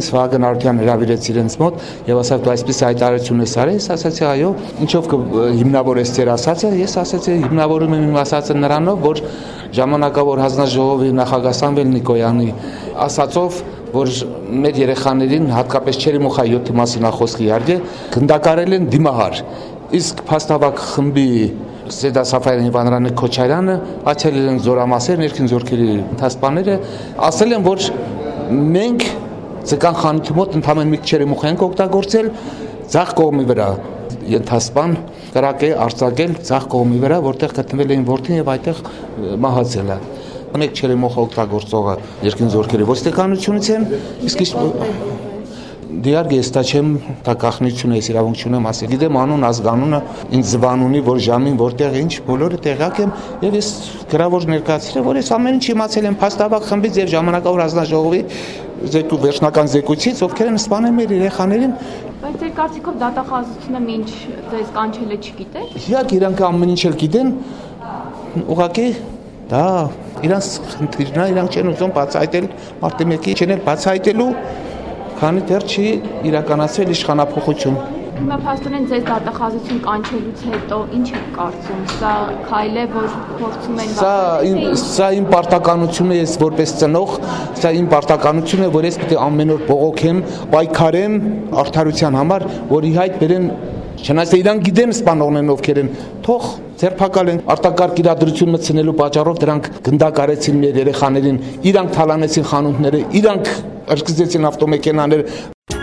Վահագն Արությանն հրավիրեց իրենց մոտ եւ ասաց դու այսպես հայտարարություն ես արել, ես ասացի այո, ինչով կհիմնավորես ձեր ասածը, ես ասացի հիմնավորում եմ իմ ասածը նրանով, որ ժամանակավոր հանձնաժողովի նախագահ Սամվել Նիկոյանի ասածով, որ մեր երեխաներին հատկապես Չերեմուխա 7-ի մասին խոսքի իհարկե գնդակարել են դիմահար, իսկ փաստավակ խմբի Սեդա Սաֆարյանը եւ Անրանե Քոչարյանը աչել են զորամասեր ներքին զորքերի ընթացpanները, ասել են, որ մենք Ձգան խանութի մոտ ընդհանրեն մի Չերեմուխա ենք օգտագործել ձախ կողմի վրա ընթացpan կրակ է արձակել ձախ կողմի վրա, որտեղ գտնվել էին որդին եւ այդտեղ մահացել է։ Մենք Չերեմուխա օգտագործողը երկին զորքերի ոստիկանությունից են, իսկ դիարգ ես դա չեմ դա կախնություն է իրավունք չունեմ ասել։ Գիտեմ անուն ազգանունը ինձ զվանունի որ ժամին որտեղ ինչ բոլորը տեղյակ եմ եւ ես գրավոր ներկայացրել որ ես ամեն ինչ իմացել եմ փաստավակ խմբից եւ ժամանակավոր հանձնաժողովի վերջնական զեկույցից ովքեր են սպանել մեր երեխաներին։ Բայց ձեր կարծիքով դատախազությունը ինչ ձեզ կանչել է չգիտեք։ Իհարկե իրանք ամեն ինչ էլ գիտեն ուղղակի դա իրանց խնդիրն է իրանք չեն ուզում բացահայտել մարտի 1-ի չեն էլ բացահայտելու քանի դեռ չի իրականացվել իշխանափոխություն։ Հիմա փաստորեն ձեզ դատախազություն կանչելուց հետո ինչ եք կարծում, սա քայլ է, որ փորձում են Սա իմ պարտականությունն է, ես որպես ծնող, սա իմ պարտականությունն է, որ ես պետք է ամեն օր բողոքեմ, պայքարեմ արդարության համար, որ իհայտ բերեն Չնայած իրանք գիտեն սպանողներն ովքեր են, թող ձերբակալ են արտակարգ իրադրություն մտցնելու պատճառով դրանք գնդակարեցին մեր երեխաներին, իրանք թալանեցին խանութները, իրանք ըրկզեցին ավտոմեքենաները